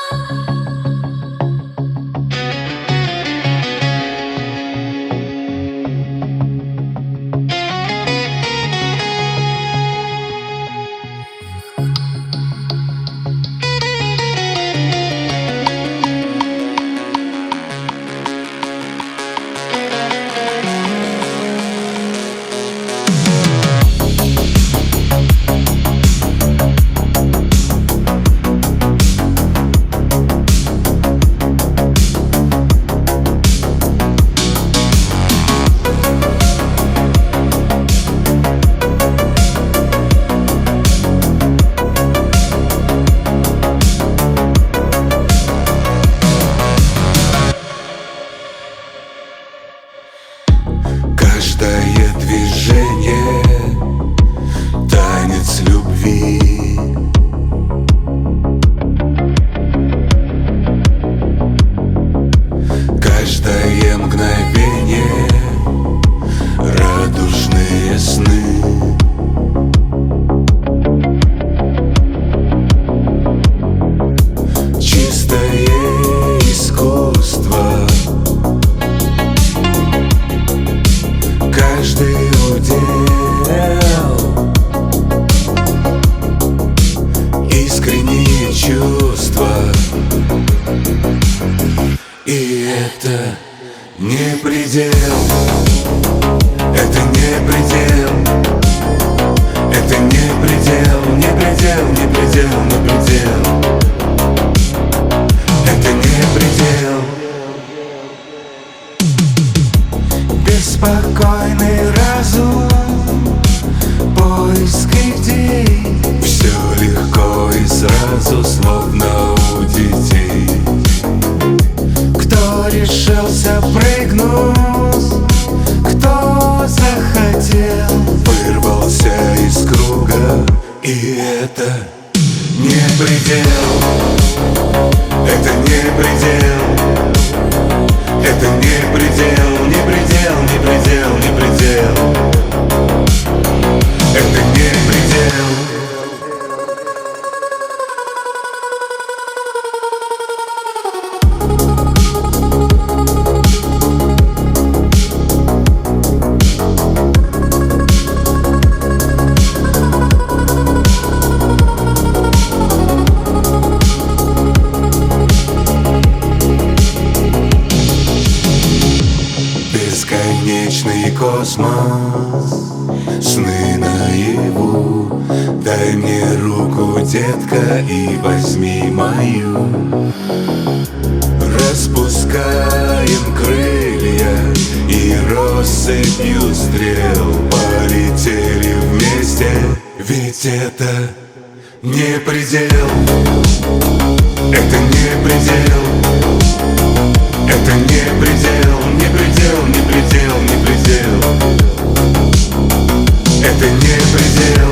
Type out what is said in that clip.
Каждое движение — танец любви. Каждое мгновение — радужные сны. Чистое искусство. Каждый удел, искренние чувства. И это не предел, это не предел, это не предел, не предел, не предел, не предел. Это не предел. Беспокойный разум, поиск идей. Все легко и сразу, словно у детей. Кто решился прыгнуть, кто захотел, вырвался из круга. И это не предел, это не предел, это не предел, не предел, не предел, не предел. Это не предел. Бесконечный космос, сны наяву. Дай мне руку, детка, и возьми мою. Распускаем крылья и россыпью стрел полетели вместе. Ведь это не предел, это не предел, это не предел, не предел, не предел, не предел. Это не предел.